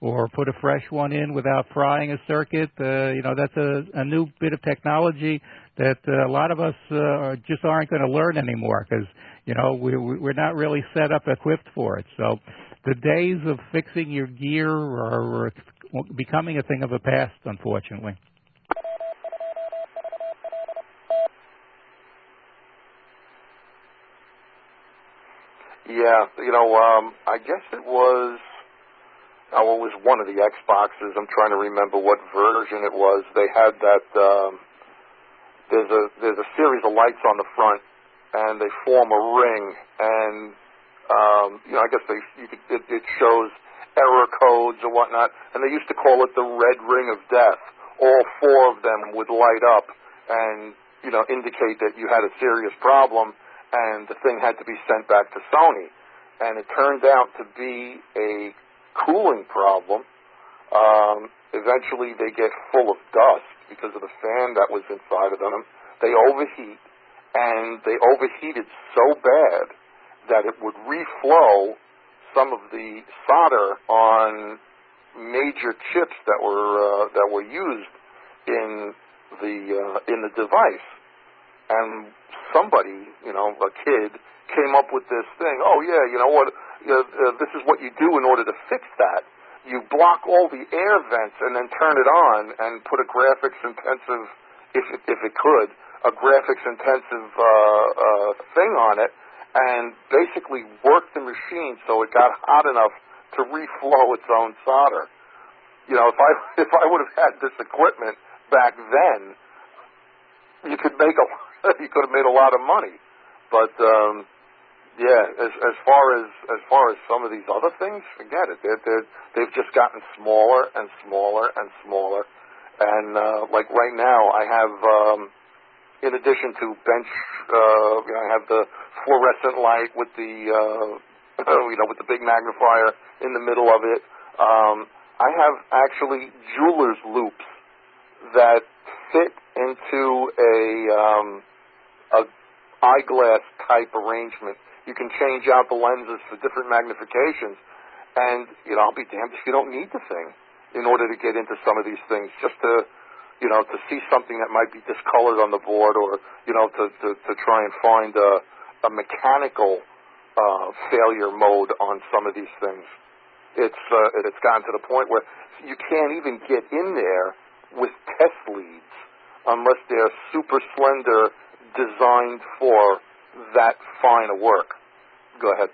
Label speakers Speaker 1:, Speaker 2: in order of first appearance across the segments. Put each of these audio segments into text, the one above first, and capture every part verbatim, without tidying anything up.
Speaker 1: or put a fresh one in without frying a circuit. Uh, you know, that's a, a new bit of technology that uh, a lot of us uh, just aren't going to learn anymore because, you know, we, we're not really set up, equipped for it. So the days of fixing your gear are, are becoming a thing of the past, unfortunately.
Speaker 2: Yeah, you know, um, I guess it was, oh, it was one of the Xboxes. I'm trying to remember what version it was. They had that, um, there's a there's a series of lights on the front, and they form a ring, and, um, you know, I guess they you could, it, it shows error codes or whatnot, and they used to call it the red ring of death. All four of them would light up and, you know, indicate that you had a serious problem, and the thing had to be sent back to Sony. And it turned out to be a cooling problem. Um, eventually they get full of dust because of the fan that was inside of them. They overheat, and they overheated so bad that it would reflow some of the solder on major chips that were uh, that were used in the uh, in the device. And somebody, you know, a kid, came up with this thing. Oh yeah, you know what? You know, uh, this is what you do in order to fix that. You block all the air vents and then turn it on and put a graphics intensive, if it, if it could, a graphics intensive uh, uh, thing on it, and basically work the machine so it got hot enough to reflow its own solder. You know, if I if I would have had this equipment back then, you could make a you could have made a lot of money. But um, yeah, as as far as as far as some of these other things, forget it. They're, they're, they've just gotten smaller and smaller and smaller. And uh, like right now, I have, um, in addition to bench, uh, you know, I have the fluorescent light with the uh, you know with the big magnifier in the middle of it. Um, I have actually jeweler's loops that fit into a um, a eyeglass type arrangement. You can change out the lenses for different magnifications, and you know, I'll be damned if you don't need the thing in order to get into some of these things, just to, you know, to see something that might be discolored on the board, or you know, to to, to try and find a, a mechanical uh, failure mode on some of these things. It's uh, it's gotten to the point where you can't even get in there with test leads unless they're super slender, designed for that fine a work. Go ahead.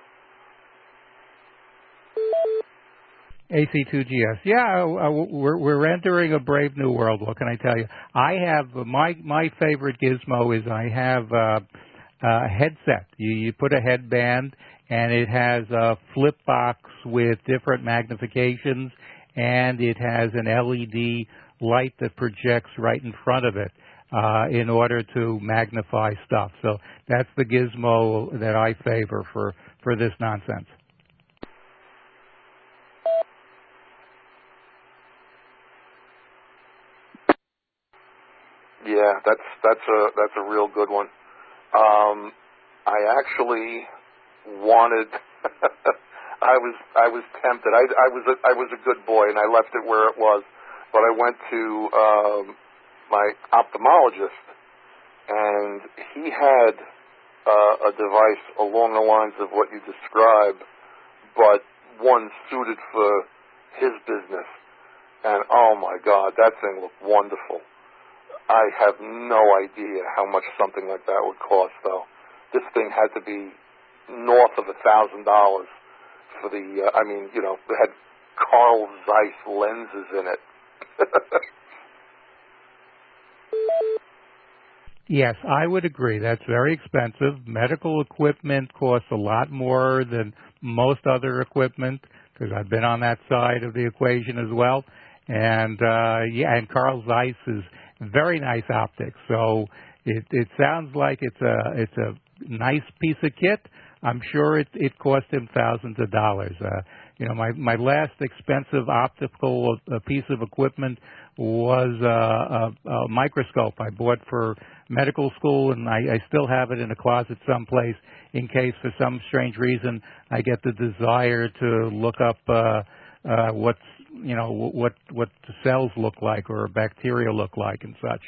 Speaker 1: A C two G S. Yeah, uh, we're we're entering a brave new world. What can I tell you? I have my my favorite gizmo is I have uh, a headset. You you put a headband and it has a flip box with different magnifications, and it has an L E D light that projects right in front of it uh, in order to magnify stuff. So that's the gizmo that I favor for, for this nonsense.
Speaker 2: Yeah, that's that's a that's a real good one. Um, I actually wanted. I was I was tempted. I, I was a, I was a good boy, and I left it where it was. But I went to um, my ophthalmologist, and he had uh, a device along the lines of what you described, but one suited for his business. And oh my God, that thing looked wonderful. I have no idea how much something like that would cost, though. This thing had to be north of a thousand dollars for the. Uh, I mean, you know, it had Carl Zeiss lenses in it.
Speaker 1: Yes, I would agree. That's very expensive. Medical equipment costs a lot more than most other equipment, because I've been on that side of the equation as well. And uh, yeah, and Carl Zeiss is very nice optics. So it, it sounds like it's a it's a nice piece of kit. I'm sure it it cost him thousands of dollars. Uh, you know, my my last expensive optical uh, piece of equipment was uh, a, a microscope I bought for medical school, and I, I still have it in a closet someplace in case, for some strange reason, I get the desire to look up uh, uh, what's you know, what what the cells look like or bacteria look like and such.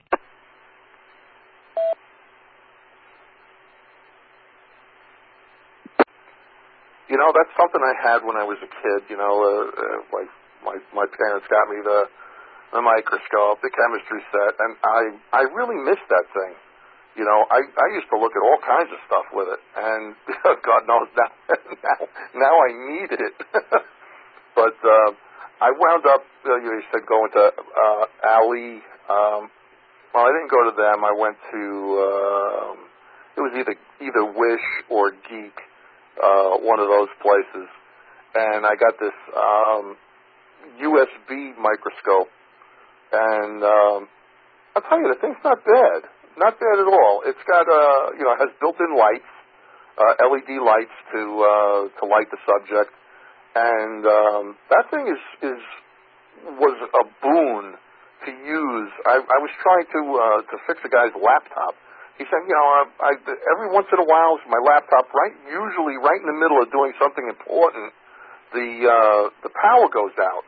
Speaker 2: You know, that's something I had when I was a kid. You know, uh, uh, my my my parents got me the the microscope, the chemistry set, and I I really missed that thing. You know, I I used to look at all kinds of stuff with it, and God knows now now now I need it. But uh, I wound up, uh, you said, going to uh, Ali. Um, well, I didn't go to them. I went to um, it was either either Wish or Geek. Uh, one of those places, and I got this um, U S B microscope, and um, I'll tell you, the thing's not bad, not bad at all. It's got, uh, you know, it has built-in lights, uh, L E D lights to uh, to light the subject, and um, that thing is is was a boon to use. I, I was trying to uh, to fix a guy's laptop. He said, you know, I, I, every once in a while, my laptop, right, usually right in the middle of doing something important, the uh, the power goes out,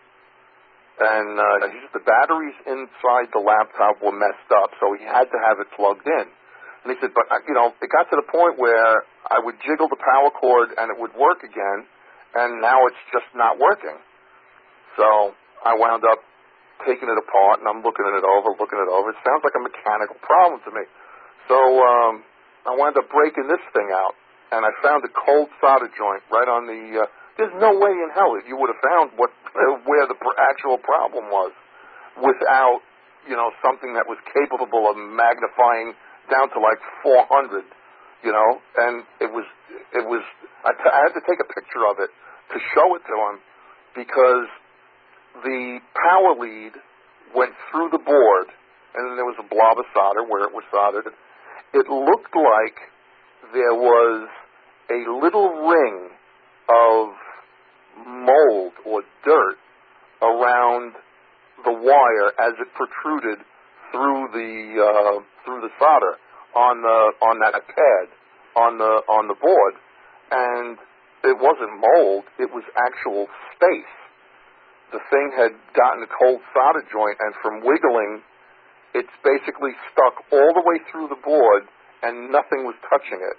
Speaker 2: and uh, the batteries inside the laptop were messed up, so he had to have it plugged in. And he said, but you know, it got to the point where I would jiggle the power cord and it would work again, and now it's just not working. So I wound up taking it apart, and I'm looking at it over, looking at it over. It sounds like a mechanical problem to me. So um, I wound up breaking this thing out, and I found a cold solder joint right on the. Uh, there's no way in hell that you would have found what uh, where the pr- actual problem was without, you know, something that was capable of magnifying down to like four hundred, you know. And it was it was I, t- I had to take a picture of it to show it to him because the power lead went through the board, and then there was a blob of solder where it was soldered. It looked like there was a little ring of mold or dirt around the wire as it protruded through the uh, through the solder on the on that pad on the on the board, and it wasn't mold; it was actual space. The thing had gotten a cold solder joint, and from wiggling, it's basically stuck all the way through the board, and nothing was touching it.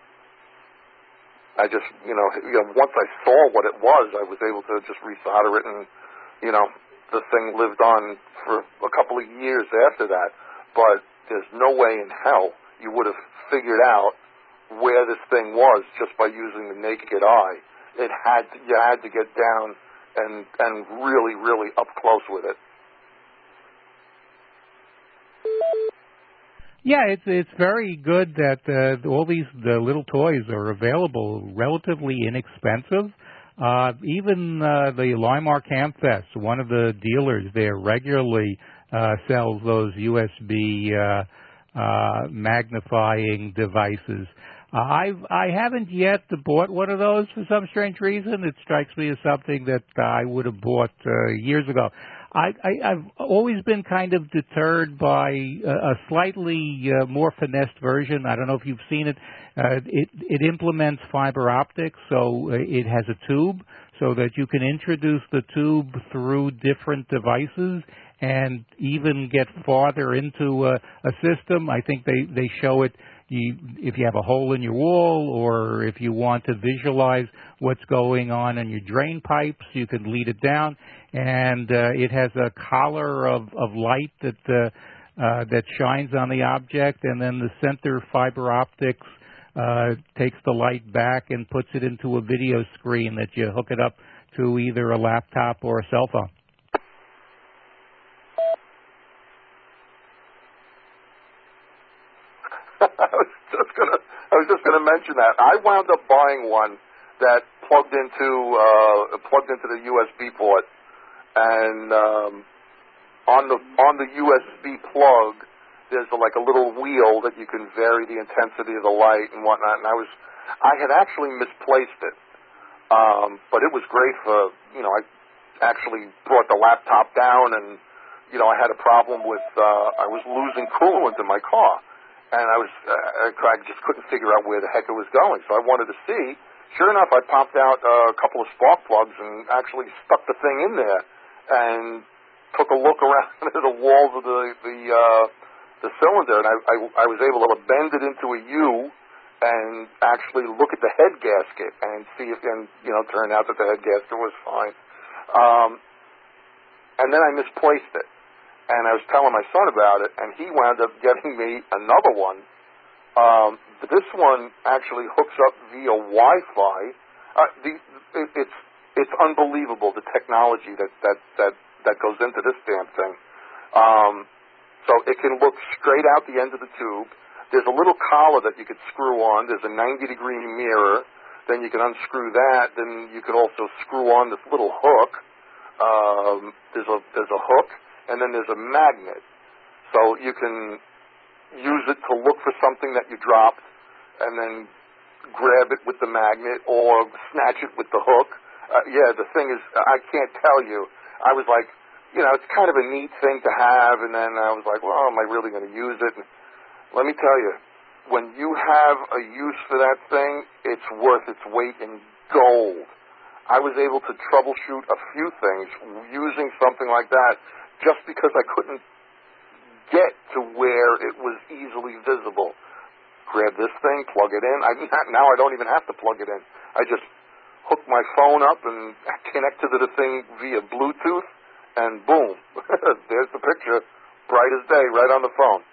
Speaker 2: I just, you know, you know, once I saw what it was, I was able to just resolder it, and, you know, the thing lived on for a couple of years after that. But there's no way in hell you would have figured out where this thing was just by using the naked eye. It had to, you had to get down and and really, really up close with it.
Speaker 1: Yeah, it's it's very good that uh, all these the little toys are available, relatively inexpensive. Uh, even uh, the Limar Campfest, one of the dealers there regularly uh, sells those U S B uh, uh, magnifying devices. Uh, I've I haven't yet bought one of those for some strange reason. It strikes me as something that I would have bought uh, years ago. I, I, I've always been kind of deterred by a, a slightly uh, more finessed version. I don't know if you've seen it. Uh, it. It implements fiber optics, so it has a tube so that you can introduce the tube through different devices and even get farther into a, a system. I think they, they show it you, if you have a hole in your wall or if you want to visualize what's going on in your drain pipes, you can lead it down. And uh, it has a collar of, of light that uh, uh, that shines on the object, and then the center fiber optics uh, takes the light back and puts it into a video screen that you hook it up to either a laptop or a cell phone.
Speaker 2: I was just gonna I was just gonna mention that. I wound up buying one that plugged into uh, plugged into the U S B port. And um, on the on the U S B plug, there's a, like a little wheel that you can vary the intensity of the light and whatnot. And I was, I had actually misplaced it, um, but it was great for, you know, I actually brought the laptop down, and you know, I had a problem with uh, I was losing coolant in my car, and I was uh, I just couldn't figure out where the heck it was going. So I wanted to see, sure enough, I popped out uh, a couple of spark plugs and actually stuck the thing in there and took a look around the walls of the the, uh, the cylinder, and I, I, I was able to bend it into a U and actually look at the head gasket and see if, and you know, turned out that the head gasket was fine. Um, and then I misplaced it, and I was telling my son about it, and he wound up getting me another one. Um, but this one actually hooks up via Wi-Fi. Uh, the, it, it's it's unbelievable, the technology that that that, that goes into this damn thing. Um, so it can look straight out the end of the tube. There's a little collar that you could screw on. There's a ninety degree mirror. Then you can unscrew that. Then you can also screw on this little hook. Um, there's a there's a hook, and then there's a magnet. So you can use it to look for something that you dropped, and then grab it with the magnet or snatch it with the hook. Uh, yeah, the thing is, I can't tell you. I was like, you know, it's kind of a neat thing to have, and then I was like, well, am I really going to use it? And let me tell you, when you have a use for that thing, it's worth its weight in gold. I was able to troubleshoot a few things using something like that just because I couldn't get to where it was easily visible. Grab this thing, plug it in. I, now I don't even have to plug it in. I just hook my phone up and connect to the thing via Bluetooth, and boom, there's the picture, bright as day, right on the phone.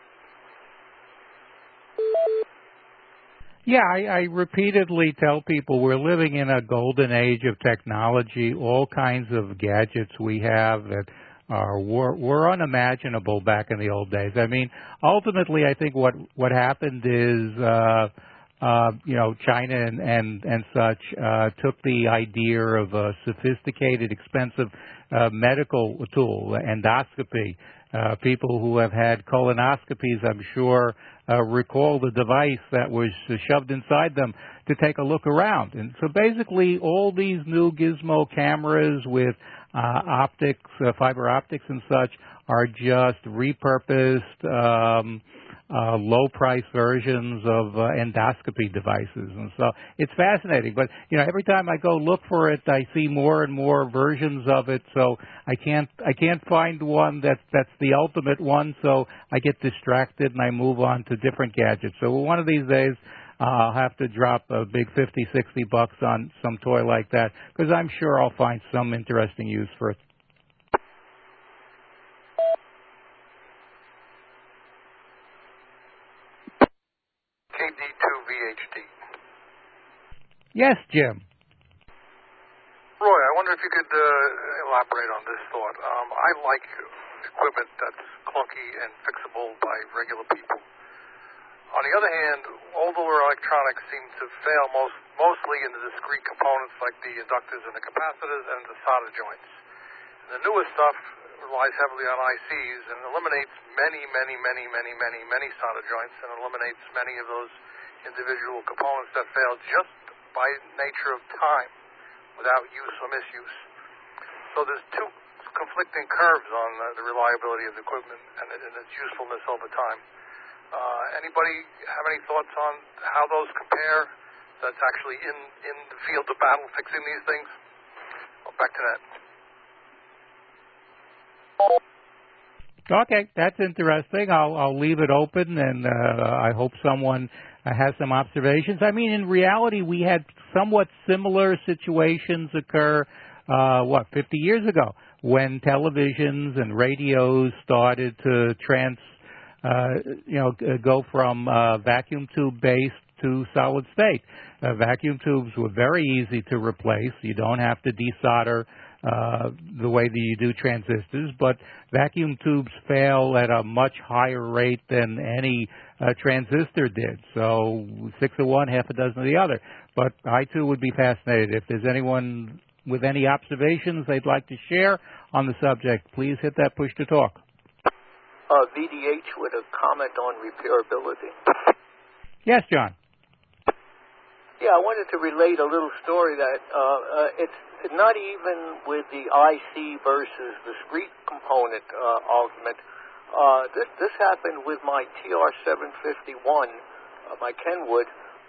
Speaker 1: Yeah, I, I repeatedly tell people we're living in a golden age of technology. All kinds of gadgets we have that are were, were unimaginable back in the old days. I mean, ultimately, I think what what happened is, uh, uh, you know, China and and, and such uh, took the idea of a sophisticated, expensive uh, medical tool, endoscopy. Uh, people who have had colonoscopies, I'm sure, uh, recall the device that was shoved inside them to take a look around. And so basically all these new gizmo cameras with uh, optics, uh, fiber optics and such are just repurposed um, uh, low-price versions of uh, endoscopy devices. And so it's fascinating. But, you know, every time I go look for it, I see more and more versions of it. So I can't I can't find one that that's the ultimate one. So I get distracted and I move on to different gadgets. So one of these days, uh, I'll have to drop a big fifty, sixty bucks on some toy like that because I'm sure I'll find some interesting use for it.
Speaker 3: K D two V H D.
Speaker 1: Yes, Jim.
Speaker 3: Roy, I wonder if you could uh, elaborate on this thought. Um, I like equipment that's clunky and fixable by regular people. On the other hand, older electronics seem to fail most, mostly in the discrete components like the inductors and the capacitors and the solder joints. And the newer stuff relies heavily on I Cs and eliminates many, many, many, many, many, many solder joints and eliminates many of those individual components that fail just by nature of time without use or misuse. So there's two conflicting curves on uh, the reliability of the equipment and, and its usefulness over time. Uh, anybody have any thoughts on how those compare that's actually in, in the field of battle fixing these things? Well, back to that.
Speaker 1: Okay, that's interesting. I'll, I'll leave it open, and uh, I hope someone uh, has some observations. I mean, in reality, we had somewhat similar situations occur, uh, what, fifty years ago, when televisions and radios started to trans, uh, you know, go from uh, vacuum tube based to solid state. Uh, vacuum tubes were very easy to replace. You don't have to desolder uh, the way that you do transistors, but vacuum tubes fail at a much higher rate than any uh, transistor did. So six of one, half a dozen of the other. But I too would be fascinated. If there's anyone with any observations they'd like to share on the subject, please hit that push to talk.
Speaker 4: Uh, V D H with a comment on repairability.
Speaker 1: Yes, John.
Speaker 4: Yeah, I wanted to relate a little story that uh, uh, it's not even with the I C versus discrete component uh, argument. Uh, this this happened with my T R seven fifty-one, uh, my Kenwood.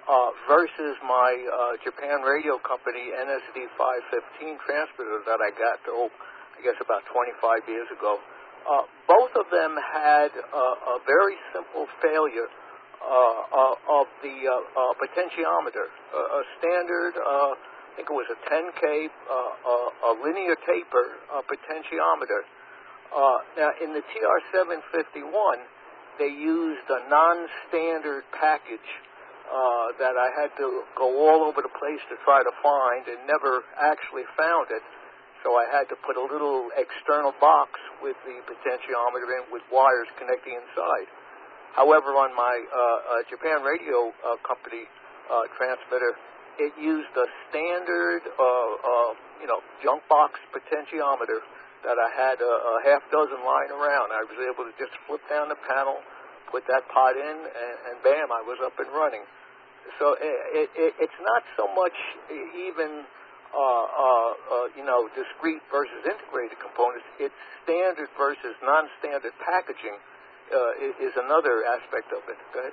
Speaker 4: uh, versus my uh, Japan Radio Company N S D five fifteen transmitter that I got, oh, I guess about twenty-five years ago. Uh, both of them had uh, a very simple failure uh, uh, of the uh, uh, potentiometer, uh, a standard, uh, I think it was a ten K, uh, uh, a linear taper uh, potentiometer. Uh, now, in the T R seven fifty-one, they used a non-standard package uh, that I had to go all over the place to try to find and never actually found it. So I had to put a little external box with the potentiometer in with wires connecting inside. However, on my uh, uh, Japan Radio uh, Company uh, transmitter, it used a standard, uh, uh, you know, junk box potentiometer that I had a, a half dozen lying around. I was able to just flip down the panel, put that pot in, and, and bam, I was up and running. So it, it, it's not so much even, uh, uh, uh, you know, discrete versus integrated components. It's standard versus non-standard packaging uh, is another aspect of it. Go ahead.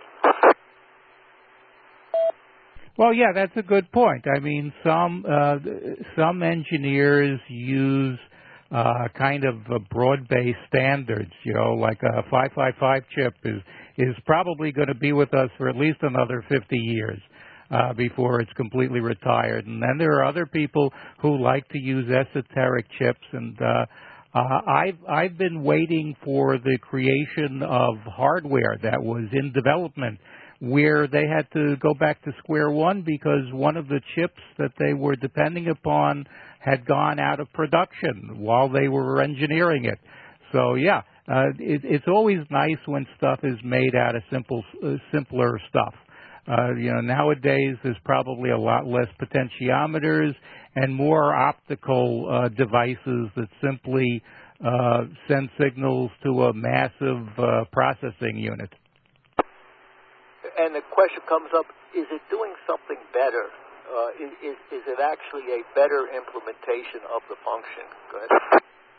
Speaker 1: Well, yeah, that's a good point. I mean, some uh, some engineers use uh, kind of uh, broad-based standards. You know, like a five five five chip is is probably going to be with us for at least another fifty years uh, before it's completely retired. And then there are other people who like to use esoteric chips. And uh, uh, I've I've been waiting for the creation of hardware that was in development, where they had to go back to square one because one of the chips that they were depending upon had gone out of production while they were engineering it. So, yeah, uh, it, it's always nice when stuff is made out of simple, uh, simpler stuff. Uh, you know, nowadays there's probably a lot less potentiometers and more optical uh, devices that simply uh, send signals to a massive uh, processing unit.
Speaker 4: And the question comes up, is it doing something better? Uh, is, is, is it actually a better implementation of the function? Go ahead.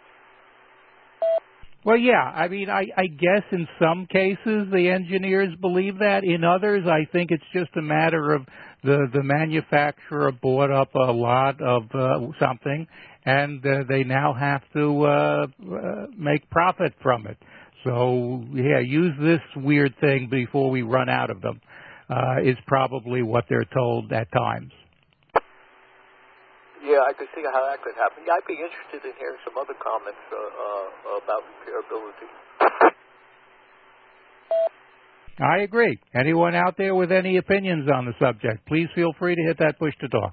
Speaker 1: Well, yeah. I mean, I, I guess in some cases the engineers believe that. In others, I think it's just a matter of the, the manufacturer bought up a lot of uh, something, and uh, they now have to uh, uh, make profit from it. So, yeah, use this weird thing before we run out of them uh, is probably what they're told at times.
Speaker 4: Yeah, I could see how that could happen. Yeah, I'd be interested in hearing some other comments uh, uh, about repairability.
Speaker 1: I agree. Anyone out there with any opinions on the subject, please feel free to hit that push to talk.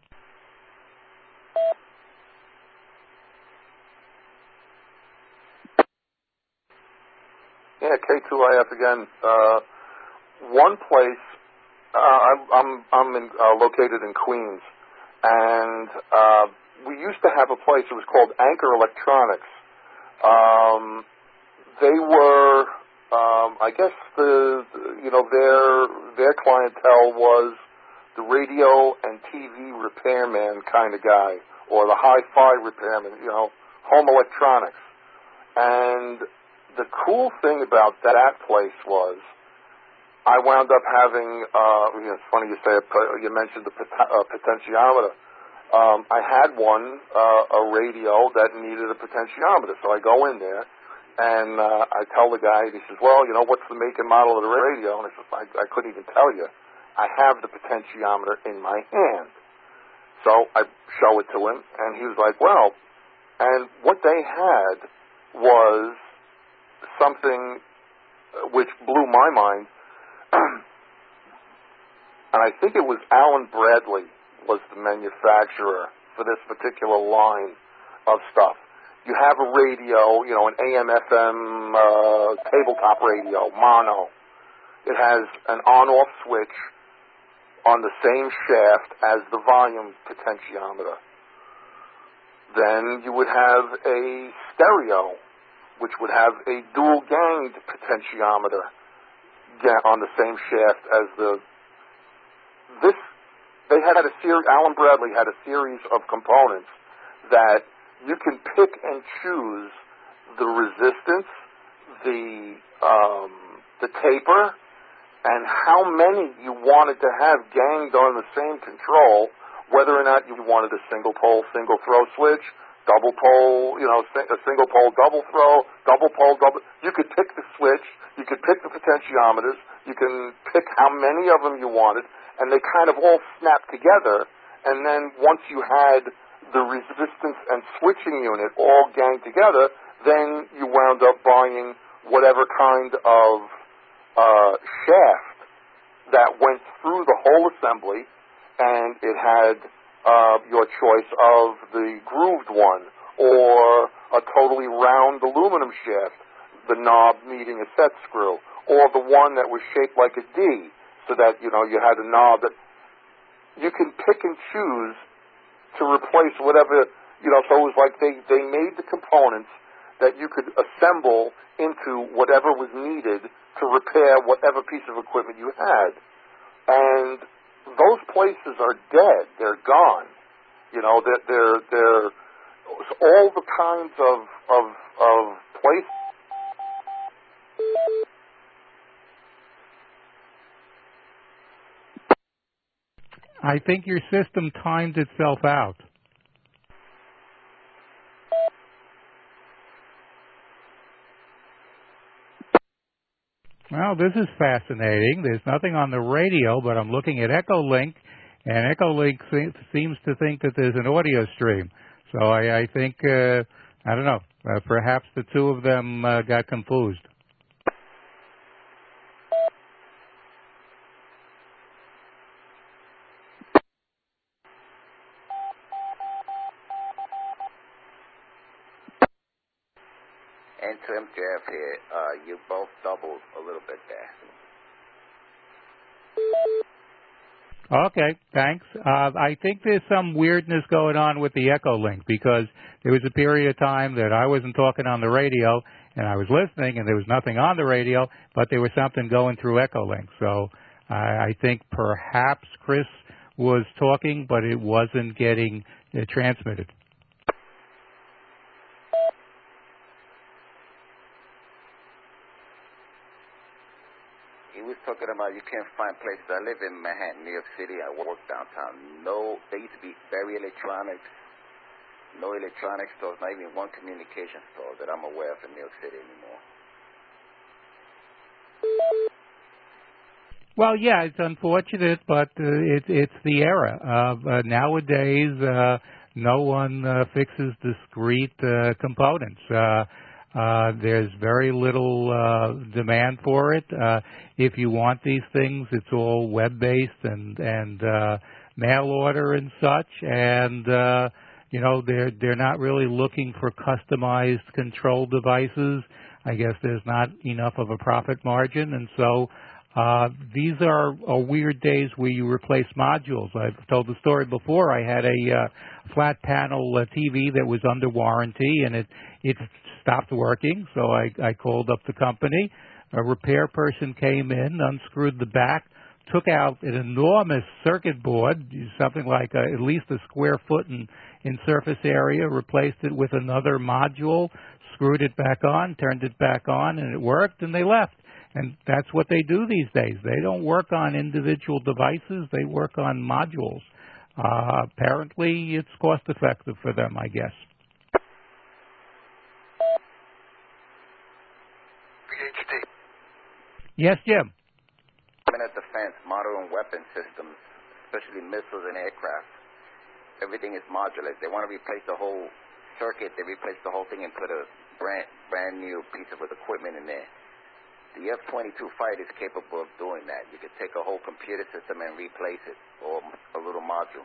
Speaker 2: Yeah, K two I F again. Uh, one place, uh, I'm I'm, I'm in, uh, located in Queens, and uh, we used to have a place. It was called Anchor Electronics. Um, they were, um, I guess the you know their their clientele was the radio and T V repairman kind of guy, or the hi-fi repairman. You know, home electronics, and the cool thing about that place was I wound up having, uh, you know, it's funny you say it, you mentioned the pot- uh, potentiometer. Um, I had one, uh, a radio that needed a potentiometer. So I go in there and uh, I tell the guy, he says, well, you know, what's the make and model of the radio? And I said, I, I couldn't even tell you. I have the potentiometer in my hand. So I show it to him and he was like, well, and what they had was something which blew my mind, and I think it was Allen Bradley was the manufacturer for this particular line of stuff. You have a radio, you know, an A M F M uh, tabletop radio, mono. It has an on-off switch on the same shaft as the volume potentiometer. Then you would have a stereo, which would have a dual-ganged potentiometer on the same shaft as the... This, they had a series, Allen Bradley had a series of components that you can pick and choose the resistance, the, um, the taper, and how many you wanted to have ganged on the same control, whether or not you wanted a single pole, single throw switch, double pole, you know, a single pole, double throw, double pole, double. You could pick the switch, you could pick the potentiometers, you can pick how many of them you wanted, and they kind of all snap together. And then once you had the resistance and switching unit all ganged together, then you wound up buying whatever kind of uh, shaft that went through the whole assembly, and it had uh, your choice of the grooved one or a totally round aluminum shaft, the knob needing a set screw, or the one that was shaped like a D, so that, you know, you had a knob that you can pick and choose to replace whatever, you know, so it was like they, they made the components that you could assemble into whatever was needed to repair whatever piece of equipment you had. And those places are dead. They're gone. You know, they're, they're, they're all the kinds of, of, of places.
Speaker 1: I think your system timed itself out. Well, this is fascinating. There's nothing on the radio, but I'm looking at Echolink, and Echolink seems to think that there's an audio stream. So I, I think, uh, I don't know, uh, perhaps the two of them uh, got confused.
Speaker 5: And to M J F here, uh, you both doubled a little bit there.
Speaker 1: Okay, thanks. Uh, I think there's some weirdness going on with the Echolink, because there was a period of time that I wasn't talking on the radio, and I was listening, and there was nothing on the radio, but there was something going through Echolink. So I, I think perhaps Chris was talking, but it wasn't getting uh, transmitted.
Speaker 5: Talking about you can't find places. I live in Manhattan, New York City. I work downtown. No, there used to be very electronics, no electronic stores, not even one communication store that I'm aware of in New York City anymore.
Speaker 1: Well, yeah, it's unfortunate, but uh, it, it's the era. Uh, uh, nowadays, uh, no one uh, fixes discrete uh, components. Uh, Uh, there's very little uh, demand for it. Uh, if you want these things, it's all web-based and and uh, mail order and such. And uh, you know, they're they're not really looking for customized control devices. I guess there's not enough of a profit margin, and so uh, these are, are weird days where you replace modules. I've told the story before. I had a uh, flat panel uh, T V that was under warranty, and it it stopped working, so I, I called up the company. A repair person came in, unscrewed the back, took out an enormous circuit board, something like a, at least a square foot in, in surface area, replaced it with another module, screwed it back on, turned it back on, and it worked, and they left. And that's what they do these days. They don't work on individual devices. They work on modules. Uh, apparently, it's cost-effective for them, I guess. Yes, Jim.
Speaker 5: Permanent defense, modern weapon systems, especially missiles and aircraft, everything is modular. They want to replace the whole circuit. They replace the whole thing and put a brand brand new piece of equipment in there. The F twenty-two fighter is capable of doing that. You could take a whole computer system and replace it, or a little module.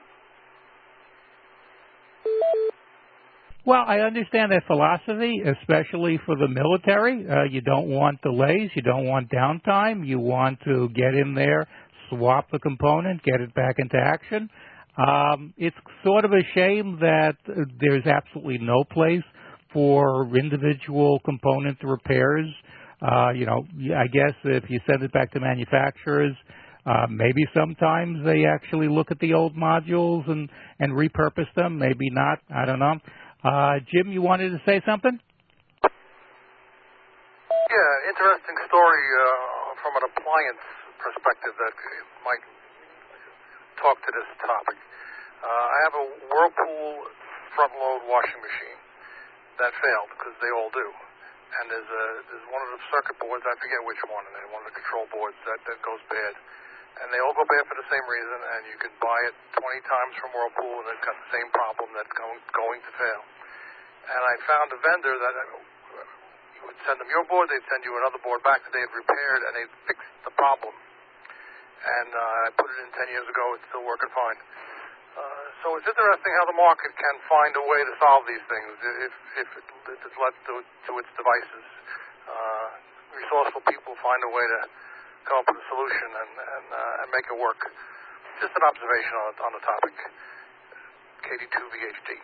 Speaker 1: Well, I understand that philosophy, especially for the military. Uh, you don't want delays. You don't want downtime. You want to get in there, swap the component, get it back into action. Um, it's sort of a shame that uh, there's absolutely no place for individual component repairs. Uh, you know, I guess if you send it back to manufacturers, uh, maybe sometimes they actually look at the old modules and, and repurpose them. Maybe not. I don't know. Uh, Jim, you wanted to say something?
Speaker 3: Yeah, interesting story uh, from an appliance perspective that might talk to this topic. Uh, I have a Whirlpool front-load washing machine that failed, because they all do. And there's a there's one of the circuit boards, I forget which one, and then one of the control boards that, that goes bad. And they all go bad for the same reason, and you can buy it twenty times from Whirlpool, and it's got the same problem that's going, going to fail. And I found a vendor that you would send them your board, they'd send you another board back that they had repaired, and they'd fixed the problem. And uh, I put it in ten years ago, it's still working fine. Uh, so it's interesting how the market can find a way to solve these things if, if, it, if it's left to, to its devices. Uh, resourceful people find a way to come up with a solution and, and, uh, and make it work. Just an observation on, on the topic. K D two V H D.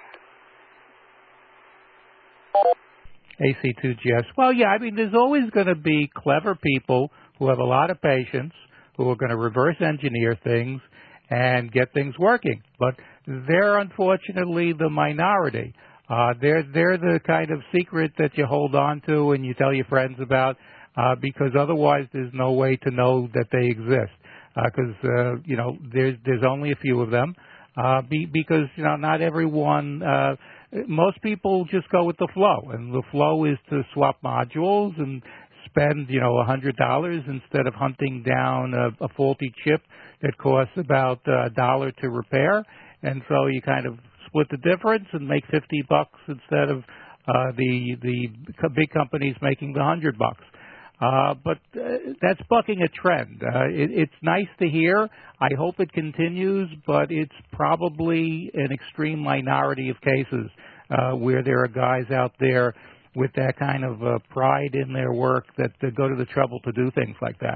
Speaker 1: A C two G S. Well, yeah, I mean, there's always going to be clever people who have a lot of patience, who are going to reverse engineer things and get things working. But they're unfortunately the minority. Uh, they're they're the kind of secret that you hold on to and you tell your friends about, uh, because otherwise there's no way to know that they exist. Because uh, uh, you know there's there's only a few of them. Uh, be, because you know not everyone. Uh, most people just go with the flow, and the flow is to swap modules and spend, you know, a hundred dollars instead of hunting down a, a faulty chip that costs about a dollar to repair. And so you kind of split the difference and make fifty bucks instead of uh, the the big companies making the hundred bucks. Uh, but uh, that's bucking a trend. Uh, it, it's nice to hear. I hope it continues, but it's probably an extreme minority of cases uh, where there are guys out there with that kind of uh, pride in their work that uh, go to the trouble to do things like that.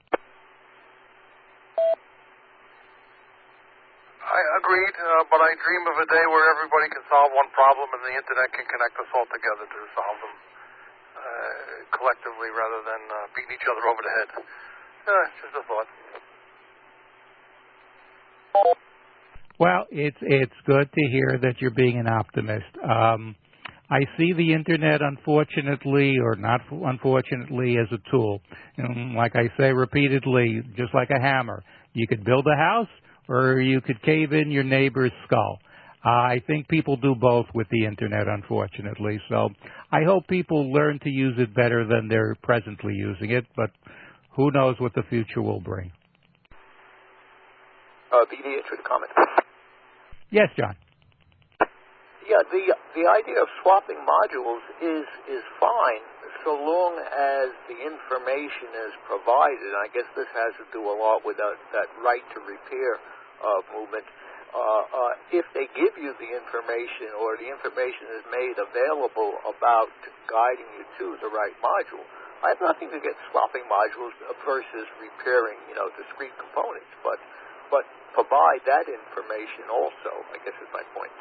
Speaker 3: I agreed, uh, but I dream of a day where everybody can solve one problem and the Internet can connect us all together to solve them uh, collectively rather than uh, beating each other over the head. Uh, just a thought.
Speaker 1: Well, it's it's good to hear that you're being an optimist. Um, I see the Internet, unfortunately, or not unfortunately, as a tool. And like I say repeatedly, just like a hammer, you could build a house or you could cave in your neighbor's skull. Uh, I think people do both with the Internet, unfortunately. So I hope people learn to use it better than they're presently using it, but who knows what the future will bring.
Speaker 4: Uh, B D, answer the comment.
Speaker 1: Yes, John.
Speaker 4: Yeah, the the idea of swapping modules is is fine so long as the information is provided. I guess this has to do a lot with that, that right to repair uh, movement. Uh, uh, if they give you the information or the information is made available about guiding you to the right module, I have nothing against swapping modules versus repairing, you know, discrete components. But but provide that information also, I guess is my point.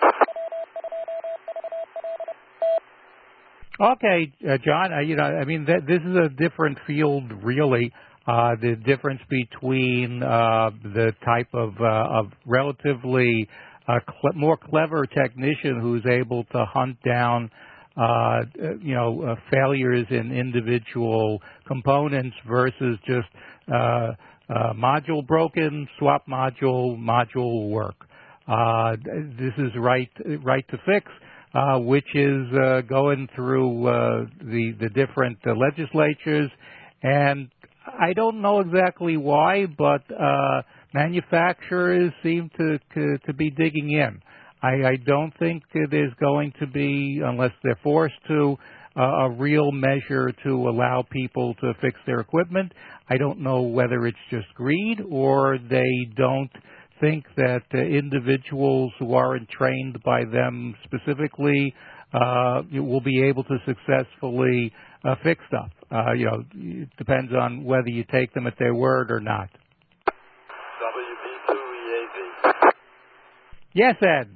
Speaker 1: Okay, uh, John, uh, you know, I mean, th- this is a different field, really. Uh, the difference between uh, the type of, uh, of relatively uh, cl- more clever technician who's able to hunt down, uh, you know, uh, failures in individual components versus just uh, uh, module broken, swap module, module work. Uh, this is right, right to fix. Uh, which is uh, going through uh, the the different uh, legislatures, and I don't know exactly why, but uh, manufacturers seem to, to to be digging in. I, I don't think there's going to be, unless they're forced to, uh, a real measure to allow people to fix their equipment. I don't know whether it's just greed or they don't think that uh, individuals who aren't trained by them specifically uh, will be able to successfully uh, fix stuff. Uh, you know, it depends on whether you take them at their word or not.
Speaker 6: W B two E A D.
Speaker 1: Yes, Ed.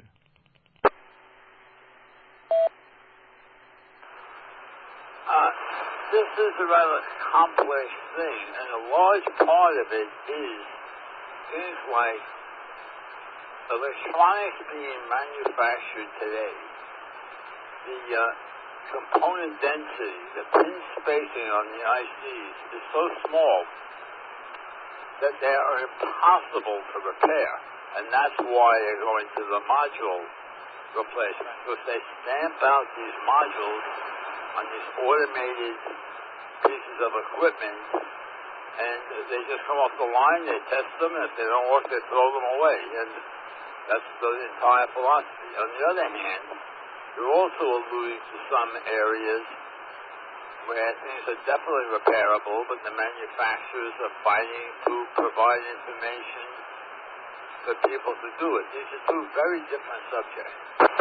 Speaker 6: Uh, this is a rather complex thing, and a large part of it is things like electronics being manufactured today, the uh, component density, the pin spacing on the I Cs is so small that they are impossible to repair. And that's why they're going to the module replacement, because they stamp out these modules on these automated pieces of equipment, and they just come off the line, they test them, and if they don't work, they throw them away. And that's the entire philosophy. On the other hand, you're also alluding to some areas where things are definitely repairable, but the manufacturers are fighting to provide information for people to do it. These are two very different subjects.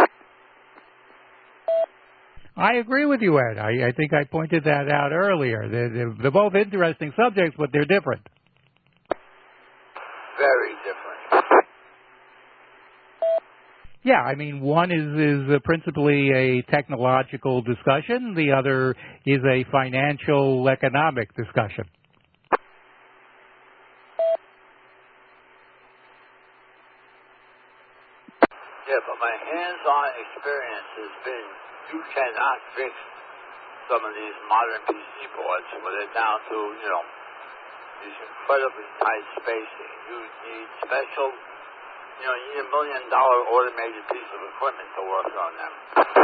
Speaker 1: I agree with you, Ed. I, I think I pointed that out earlier. They're, they're, they're both interesting subjects, but they're different.
Speaker 6: Very different.
Speaker 1: Yeah, I mean, one is, is uh, principally a technological discussion. The other is a financial, economic discussion.
Speaker 6: Yeah, but my hands-on experience has been you cannot fix some of these modern P C boards where they're down to, you know, these incredibly tight spacing. You need special, you know, you need a million dollar automated piece of equipment to work on them.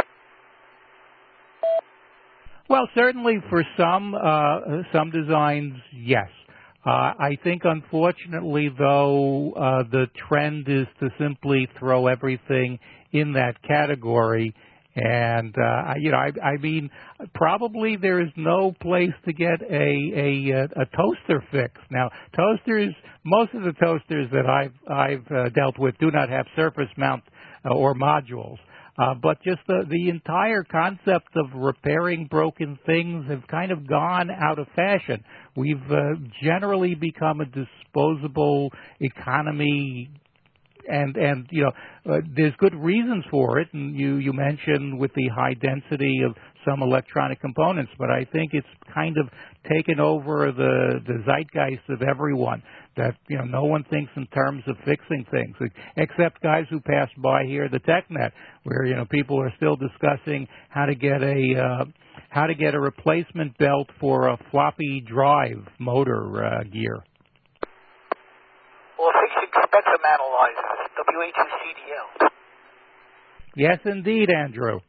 Speaker 1: Well, certainly for some uh, some designs, yes. Uh, I think, unfortunately, though, uh, the trend is to simply throw everything in that category. And, uh, you know, I, I mean, probably there is no place to get a, a, a toaster fix. Now, toasters, most of the toasters that I've, I've uh, dealt with do not have surface mount uh, or modules. Uh, but just the, the entire concept of repairing broken things have kind of gone out of fashion. We've uh, generally become a disposable economy. And, and you know, uh, there's good reasons for it, and you, you mentioned with the high density of some electronic components, but I think it's kind of taken over the, the zeitgeist of everyone, that, you know, no one thinks in terms of fixing things, except guys who pass by here, the TechNet, where, you know, people are still discussing how to get a, uh, how to get a replacement belt for a floppy drive motor uh, gear.
Speaker 4: Or fixing spectrum analyzers, W A two C D L.
Speaker 1: Yes, indeed, Andrew.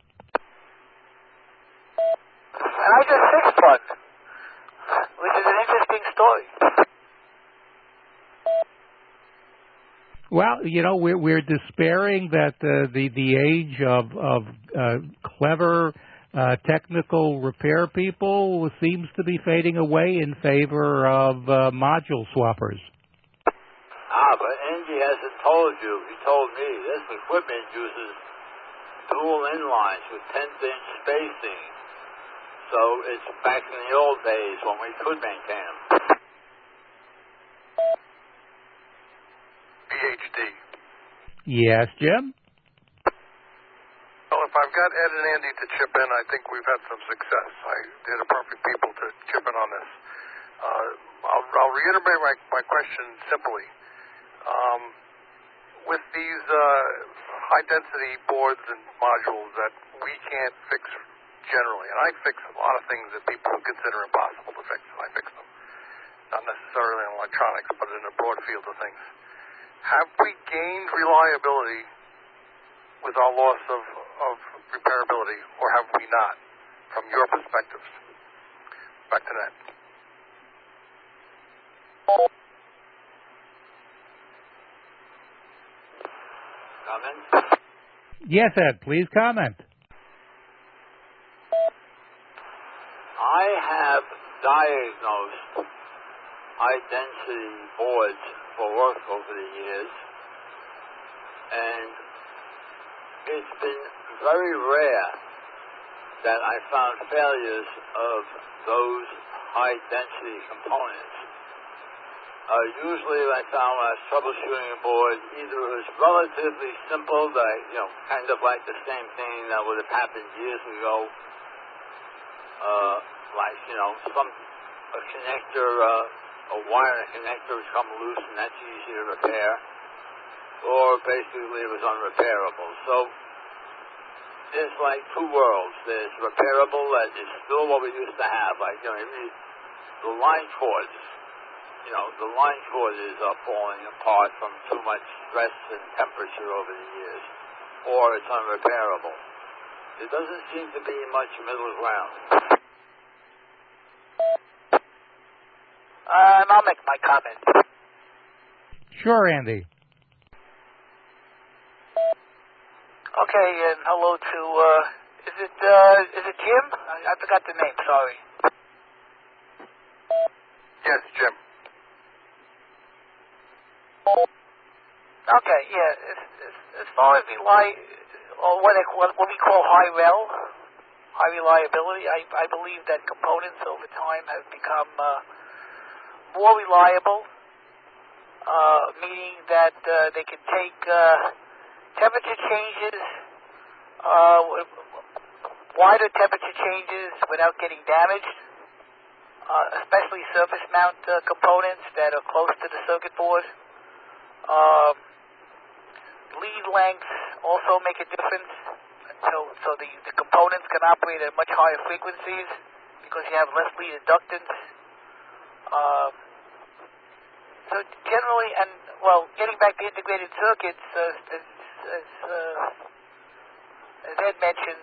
Speaker 4: And I just fixed one, which is an interesting story.
Speaker 1: Well, you know, we're, we're despairing that uh, the the age of of uh, clever uh, technical repair people seems to be fading away in favor of uh, module swappers.
Speaker 6: Ah, but Andy hasn't told you. He told me this equipment uses dual inlines with tenth inch spacing. So it's back in the old days when we could maintain them.
Speaker 3: P H D.
Speaker 1: Yes, Jim?
Speaker 3: Well, if I've got Ed and Andy to chip in, I think we've had some success. I, they're the perfect people to chip in on this. Uh, I'll, I'll reiterate my, my question simply. Um, with these uh, high-density boards and modules that we can't fix generally, and I fix a lot of things that people would consider impossible to fix, and I fix them. Not necessarily in electronics, but in a broad field of things. Have we gained reliability with our loss of, of repairability, or have we not, from your perspectives? Back to that.
Speaker 6: Comment?
Speaker 1: Yes, Ed, please comment.
Speaker 6: I have diagnosed high-density boards for work over the years, and it's been very rare that I found failures of those high-density components. Uh, usually I found when I was troubleshooting a board, either it was relatively simple, that I, you know, kind of like the same thing that would have happened years ago, uh, like, you know, some, a connector, uh, a wire and a connector was come loose and that's easy to repair, or basically it was unrepairable. So there's like two worlds. There's repairable that is still what we used to have, like, you know, the line cords. you know, the line quarters are falling apart from too much stress and temperature over the years, or it's unrepairable. There doesn't seem to be much middle ground.
Speaker 7: Um, I'll make my comment.
Speaker 1: Sure, Andy.
Speaker 7: Okay, and hello to, uh, is it, uh, is it Jim? I, I forgot the name, sorry.
Speaker 3: Yes, Jim.
Speaker 7: Okay, yeah, as, as, as far as rely, or what, I, what, what we call high rel, high reliability, I, I believe that components over time have become, uh, more reliable, uh, meaning that, uh, they can take, uh, temperature changes, uh, wider temperature changes without getting damaged, uh, especially surface mount uh, components that are close to the circuit board. Um, lead lengths also make a difference. So, so the, the components can operate at much higher frequencies because you have less lead inductance. Um, so generally, and well, getting back to integrated circuits, uh, as, as, uh, as Ed mentioned,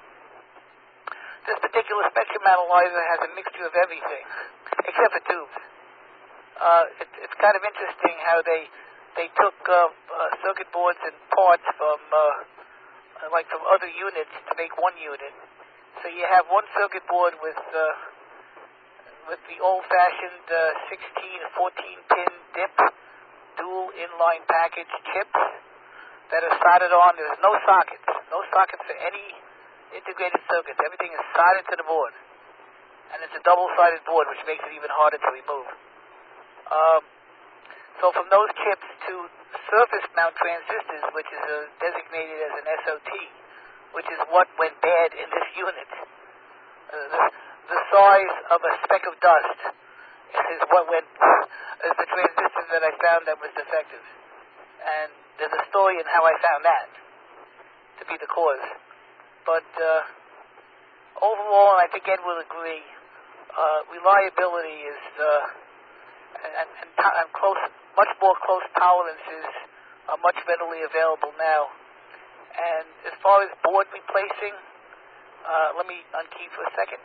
Speaker 7: this particular spectrum analyzer has a mixture of everything, except for tubes. Uh, it, it's kind of interesting how they they took uh, uh, circuit boards and parts from uh, like from other units to make one unit. So you have one circuit board with uh, with the old-fashioned uh, sixteen or fourteen pin dip dual inline package chips that are soldered on. There's no sockets, no sockets for any integrated circuits. Everything is soldered to the board, and it's a double-sided board, which makes it even harder to remove. Um, so from those chips to surface mount transistors, which is uh, designated as an S O T, which is what went bad in this unit. Uh, the, the size of a speck of dust is what went, is the transistor that I found that was defective. And there's a story in how I found that to be the cause. But uh, overall, and I think Ed will agree, uh, reliability is, uh, and, and, and close, much more close tolerances are much readily available now. And as far as board replacing, uh, let me unkey for a second.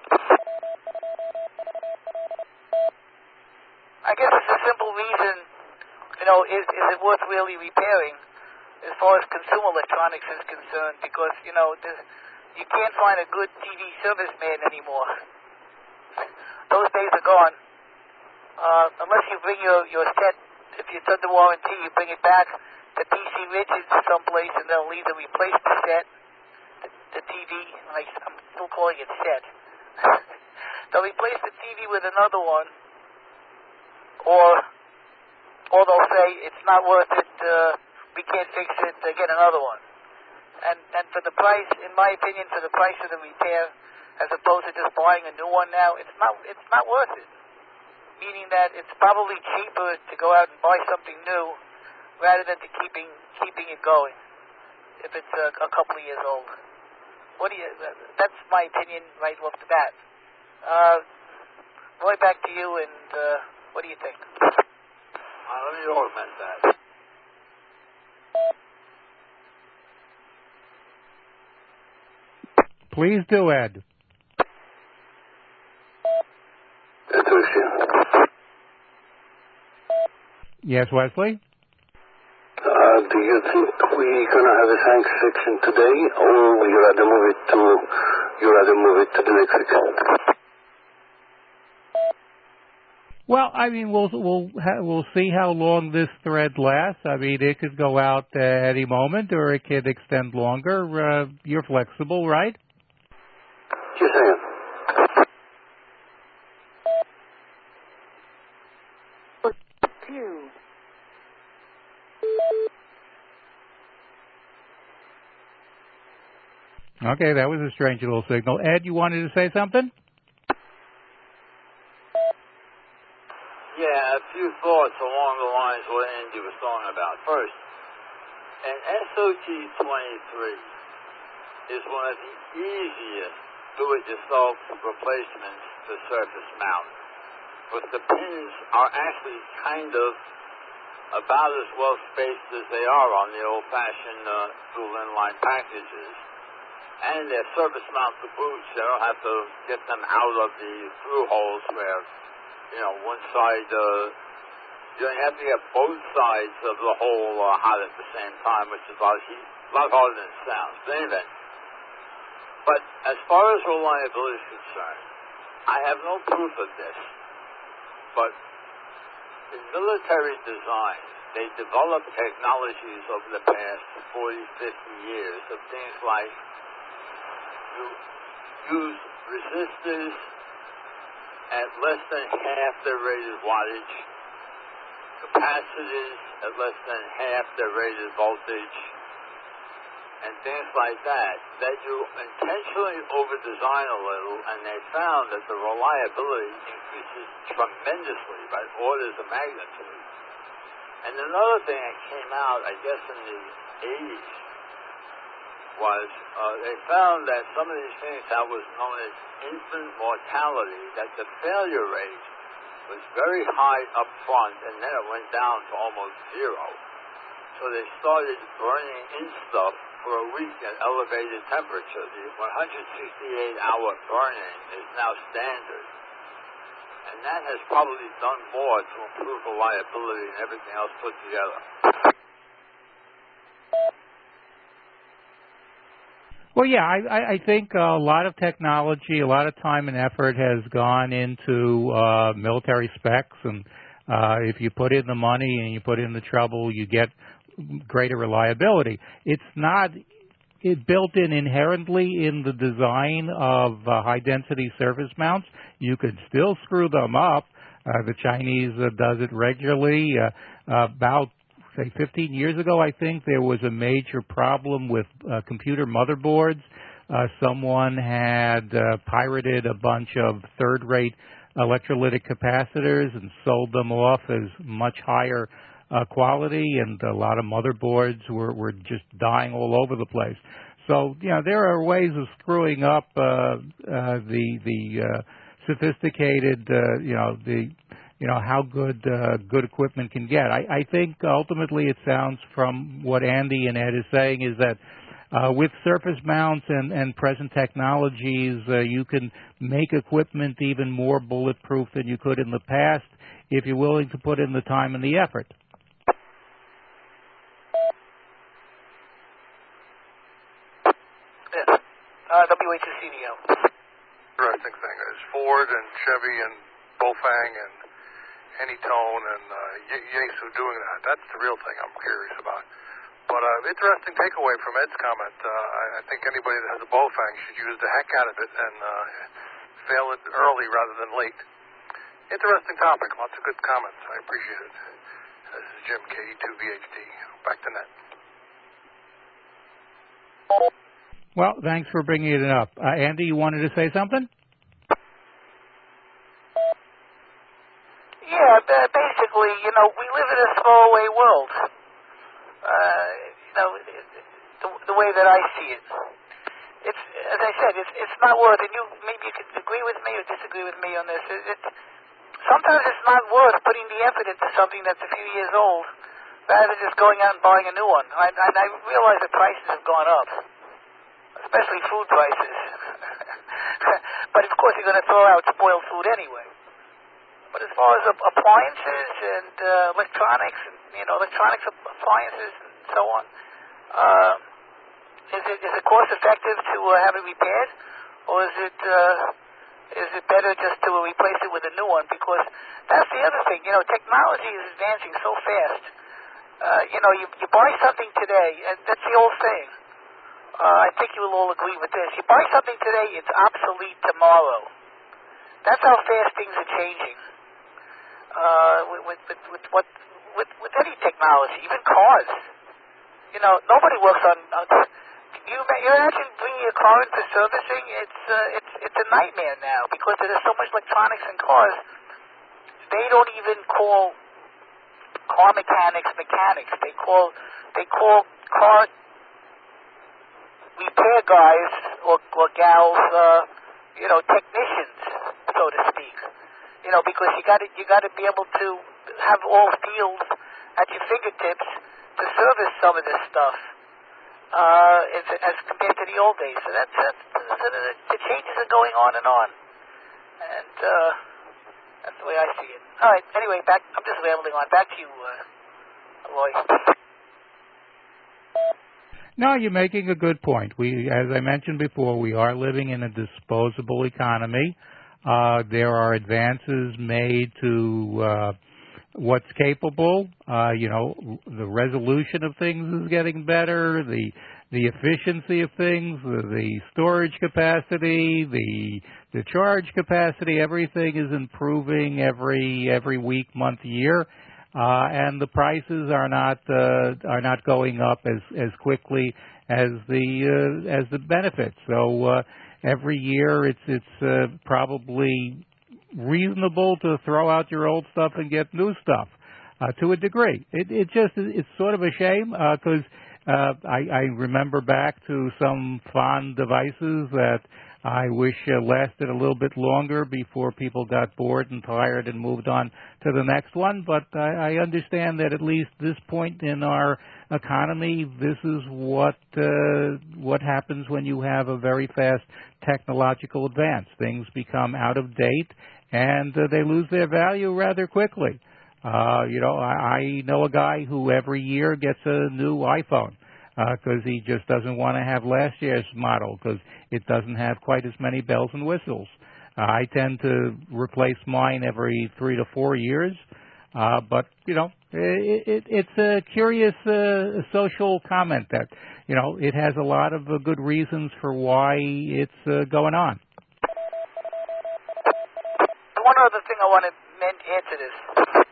Speaker 7: I guess it's a simple reason, you know, is, is it worth really repairing as far as consumer electronics is concerned? Because, you know, you can't find a good T V serviceman anymore. Those days are gone. Uh, unless you bring your, your set, if it's under warranty, you bring it back to P C Richards someplace, and they'll either replace the set, the, the T V, like I'm still calling it set. They'll replace the T V with another one, or or they'll say it's not worth it, uh, we can't fix it, uh, get another one. And and for the price, in my opinion, for the price of the repair, as opposed to just buying a new one now, it's not it's not worth it. Meaning that it's probably cheaper to go out and buy something new rather than to keeping keeping it going if it's a, a couple of years old. What do you? That's my opinion right off the bat. Uh, Roy, back to you, and uh, what do you think?
Speaker 6: Uh, let me augment that.
Speaker 1: Please do, Ed. Yes, Wesley?
Speaker 8: Uh, do you think we're going to have a thanks section today, or would you rather move it to, you rather move it to the next section?
Speaker 1: Well, I mean, we'll we'll ha- we'll see how long this thread lasts. I mean, it could go out uh, any moment, or it could extend longer. Uh, you're flexible, right?
Speaker 8: Yes, I am.
Speaker 1: Okay, that was a strange little signal. Ed, you wanted to say something?
Speaker 6: Yeah, a few thoughts along the lines of what Andy was talking about. First, an S O T twenty-three is one of the easiest do-it-yourself replacements for surface mount. but the pins are actually kind of about as well spaced as they are on the old-fashioned uh, dual inline packages. And they're surface-mount to boots. They don't have to get them out of the through holes where, you know, one side, uh, you don't have to get both sides of the hole uh, hot at the same time, which is a lot, heat, a lot harder than it sounds. But anyway, but as far as reliability is concerned, I have no proof of this, but in military design, they developed technologies over the past forty, fifty years of things like you use resistors at less than half their rated wattage, capacitors at less than half their rated voltage, and things like that, that you intentionally over-design a little, and they found that the reliability increases tremendously by orders of magnitude. And another thing that came out, I guess, in the eighties, was uh, they found that some of these things that was known as infant mortality, that the failure rate was very high up front, and then it went down to almost zero. So they started burning in stuff for a week at elevated temperature. The one hundred sixty-eight hour burning is now standard. And that has probably done more to improve reliability and everything else put together.
Speaker 1: Well, yeah, I, I think a lot of technology, a lot of time and effort has gone into uh, military specs, and uh, if you put in the money and you put in the trouble, you get greater reliability. It's not it built in inherently in the design of uh, high-density surface mounts. You could still screw them up. Uh, the Chinese uh, does it regularly. Uh, uh, about say fifteen years ago, I think, there was a major problem with uh, computer motherboards. Uh, someone had uh, pirated a bunch of third-rate electrolytic capacitors and sold them off as much higher uh, quality, and a lot of motherboards were, were just dying all over the place. So, you know, there are ways of screwing up uh, uh, the the uh, sophisticated, uh, you know, the you know how good uh, good equipment can get. I, I think ultimately it sounds from what Andy and Ed is saying is that uh, with surface mounts and, and present technologies, uh, you can make equipment even more bulletproof than you could in the past if you're willing to put in the time and the effort.
Speaker 7: Uh, W H C D L.
Speaker 3: Interesting thing is Ford and Chevy and Bofang and Anytone and uh, y- Yaesu doing that. That's the real thing I'm curious about. But uh, interesting takeaway from Ed's comment. Uh, I, I think anybody that has a Bofang should use the heck out of it and uh, fail it early rather than late. Interesting topic. Lots of good comments. I appreciate it. This is Jim, K E two V H D. Back to net.
Speaker 1: Well, thanks for bringing it up. Uh, Andy, you wanted to say something?
Speaker 7: Yeah, uh, basically, you know, we live in a throwaway world. Uh, you know, the, the way that I see it. It's, as I said, it's, it's not worth, and you, maybe you could agree with me or disagree with me on this. It, it's, sometimes it's not worth putting the effort into something that's a few years old rather than just going out and buying a new one. I, and I realize the prices have gone up, especially food prices. But of course, you're going to throw out spoiled food anyway. But as far as uh, appliances and uh, electronics, and, you know, electronics appliances and so on, uh, is it is it cost effective to uh, have it repaired, or is it uh, is it better just to replace it with a new one? Because that's the other thing. You know, technology is advancing so fast. Uh, you know, you you buy something today, and that's the old saying. Uh, I think you will all agree with this. You buy something today, it's obsolete tomorrow. That's how fast things are changing. Uh, with, with, with what, with, with any technology, even cars. You know, nobody works on. on you, you imagine bringing a car in for servicing? It's, uh, it's, it's a nightmare now because there's so much electronics in cars. They don't even call car mechanics mechanics. They call, they call car repair guys or, or gals, uh, you know, technicians, so to speak. You know, because you got to you got to be able to have all fields at your fingertips to service some of this stuff, uh, as, as compared to the old days. So that's, that's the changes are going on and on, and uh, that's the way I see it. All right. Anyway, back. I'm just rambling on. Back to you, uh, Roy.
Speaker 1: No, you're making a good point. We, as I mentioned before, we are living in a disposable economy. Uh, there are advances made to uh, what's capable. Uh, you know, the resolution of things is getting better. The the efficiency of things, the, the storage capacity, the the charge capacity, everything is improving every every week, month, year. Uh, and the prices are not uh, are not going up as as quickly as the uh, as the benefits. So uh, every year, it's it's uh, probably reasonable to throw out your old stuff and get new stuff uh, to a degree. It it just it's sort of a shame because uh, uh, I, I remember back to some fond devices that I wish uh, lasted a little bit longer before people got bored and tired and moved on to the next one. But I, I understand that at least this point in our economy, this is what uh, what happens when you have a very fast technological advance. Things become out of date and uh, they lose their value rather quickly. Uh, you know, I, I know a guy who every year gets a new iPhone. Because uh, he just doesn't want to have last year's model because it doesn't have quite as many bells and whistles. Uh, I tend to replace mine every three to four years, uh, but you know, it, it, it's a curious uh, social comment that you know it has a lot of uh, good reasons for why it's uh, going on.
Speaker 7: One other thing I want to add to this.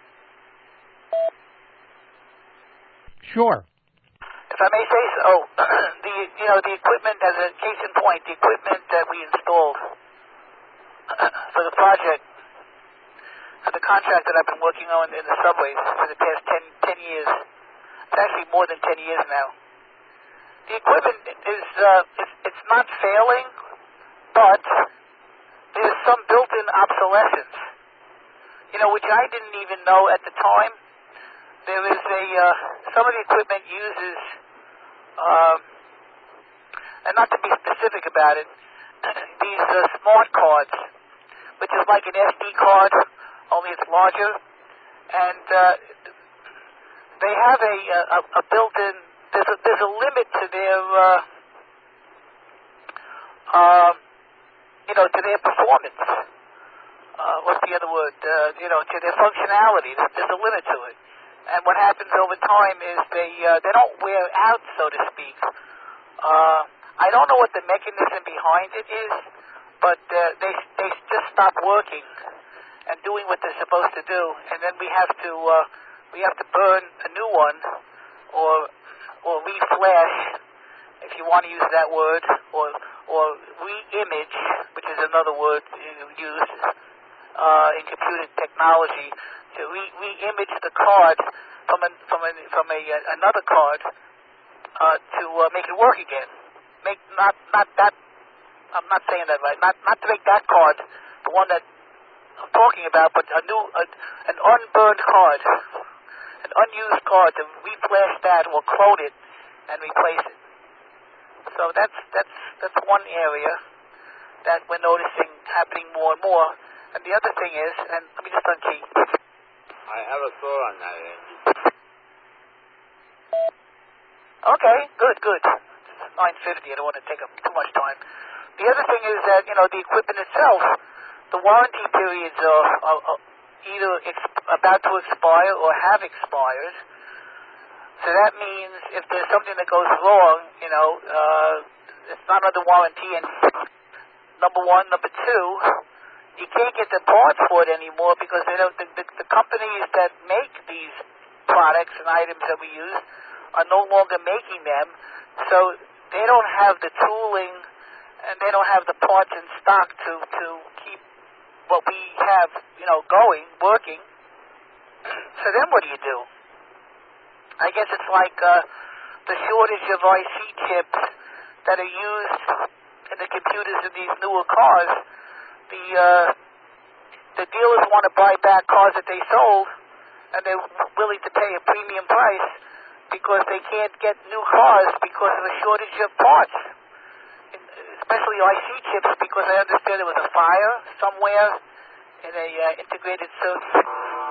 Speaker 1: Sure.
Speaker 7: If I may say so, the you know the equipment, as a case in point, the equipment that we installed for the project, for the contract that I've been working on in the subways for the past ten, ten years, it's actually more than ten years now. The equipment is uh, it's, it's not failing, but there's some built-in obsolescence, you know, which I didn't even know at the time. There is a uh, some of the equipment uses. Um, and not to be specific about it, these uh, smart cards, which is like an S D card, only it's larger, and uh, they have a, a, a built-in. There's a, there's a limit to their, uh, uh, you know, to their performance. Uh, what's the other word? Uh, you know, to their functionality. There's, there's a limit to it. And what happens over time is they uh, they don't wear out, so to speak. Uh, I don't know what the mechanism behind it is, but uh, they they just stop working and doing what they're supposed to do, and then we have to uh, we have to burn a new one or or reflash, if you want to use that word, or or re-image, which is another word used uh, in computer technology. To re- re-image the card from a, from a, from a, uh, another card uh, to uh, make it work again. Make not not that. I'm not saying that right. Not not to make that card the one that I'm talking about, but a new a, an unburned card, an unused card to reflash that or clone it and replace it. So that's that's that's one area that we're noticing happening more and more. And the other thing is, and let me just unkey.
Speaker 6: I have a thought on that, Andy.
Speaker 7: Okay, good, good. It's nine fifty. I don't want to take up too much time. The other thing is that, you know, the equipment itself, the warranty periods are, are, are either exp- about to expire or have expired. So that means if there's something that goes wrong, you know, uh, it's not under warranty. And number one. Number two, you can't get the parts for it anymore because they don't, the, the, the companies that make these products and items that we use are no longer making them, so they don't have the tooling and they don't have the parts in stock to, to keep what we have, you know, going, working. So then what do you do? I guess it's like uh, the shortage of I C chips that are used in the computers in these newer cars. The uh, the dealers want to buy back cars that they sold, and they're willing to pay a premium price because they can't get new cars because of a shortage of parts, especially I C chips, because I understand there was a fire somewhere in a uh, integrated circuit,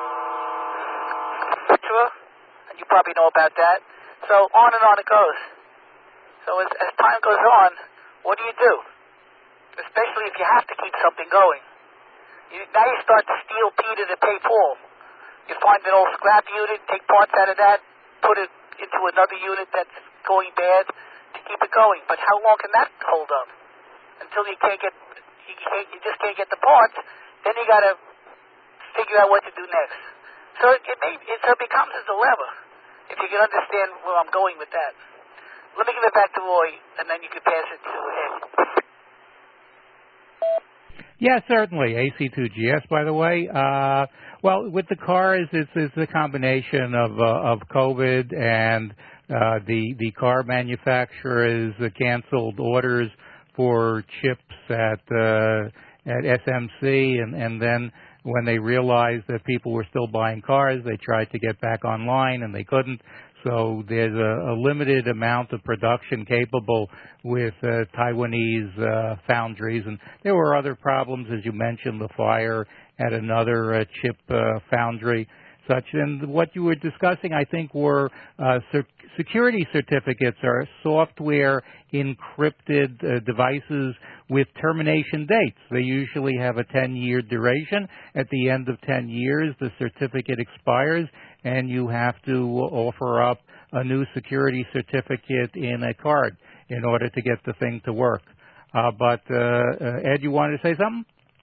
Speaker 7: and you probably know about that. So on and on it goes. So as, as time goes on, what do you do? Especially if you have to keep something going. You, now you start to steal Peter to pay Paul. You find an old scrap unit, take parts out of that, put it into another unit that's going bad to keep it going. But how long can that hold up? Until you can't get, you, can't, you just can't get the parts, then you got to figure out what to do next. So it, it, may, it, so it becomes a dilemma, if you can understand where I'm going with that. Let me give it back to Roy, and then you can pass it to Ed.
Speaker 1: Yeah, certainly. A C two G S, by the way. Uh, well, with the cars, it's, it's a combination of uh, of COVID and uh, the the car manufacturers uh, canceled orders for chips at uh, at S M C, and, and then when they realized that people were still buying cars, they tried to get back online, and they couldn't. So there's a, a limited amount of production capable with uh, Taiwanese uh, foundries. And there were other problems, as you mentioned, the fire at another uh, chip uh, foundry. Such. And what you were discussing, I think, were uh, cer- security certificates, or software encrypted uh, devices with termination dates. They usually have a ten-year duration. At the end of ten years, the certificate expires, and you have to offer up a new security certificate in a card in order to get the thing to work. Uh, but, uh, uh, Ed, you wanted to say something?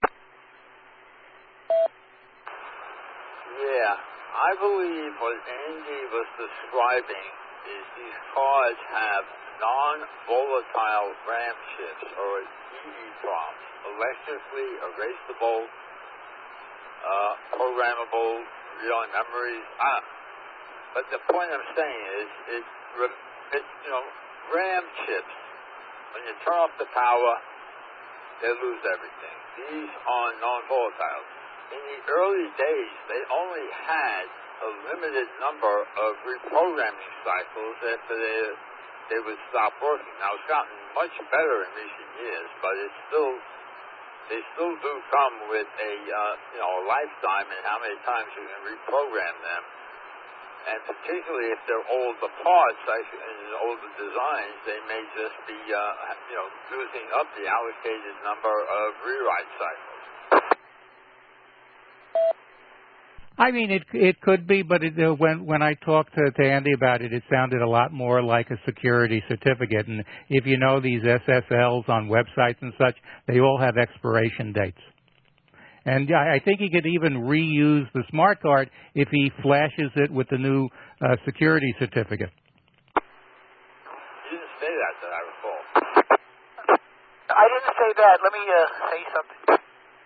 Speaker 6: Yeah. I believe what Andy was describing is these cars have non-volatile RAM chips, or E E PROMs, electrically erasable, uh, programmable, read-only memories. Ah, but the point I'm saying is, it, it, you know, RAM chips, when you turn off the power, they lose everything. These are non-volatile. In the early days, they only had a limited number of reprogramming cycles after they, they would stop working. Now, it's gotten much better in recent years, but it's still, they still do come with a, uh, you know, a lifetime in how many times you can reprogram them. And particularly if they're older parts and older designs, they may just be, uh, you know, using up the allocated number of rewrite cycles.
Speaker 1: I mean, it it could be, but it, uh, when when I talked to, to Andy about it, it sounded a lot more like a security certificate. And if you know these S S Ls on websites and such, they all have expiration dates. And I, I think he could even reuse the smart card if he flashes it with the new uh, security certificate.
Speaker 6: You didn't say that, that I recall.
Speaker 7: I didn't say that. Let me uh, say something.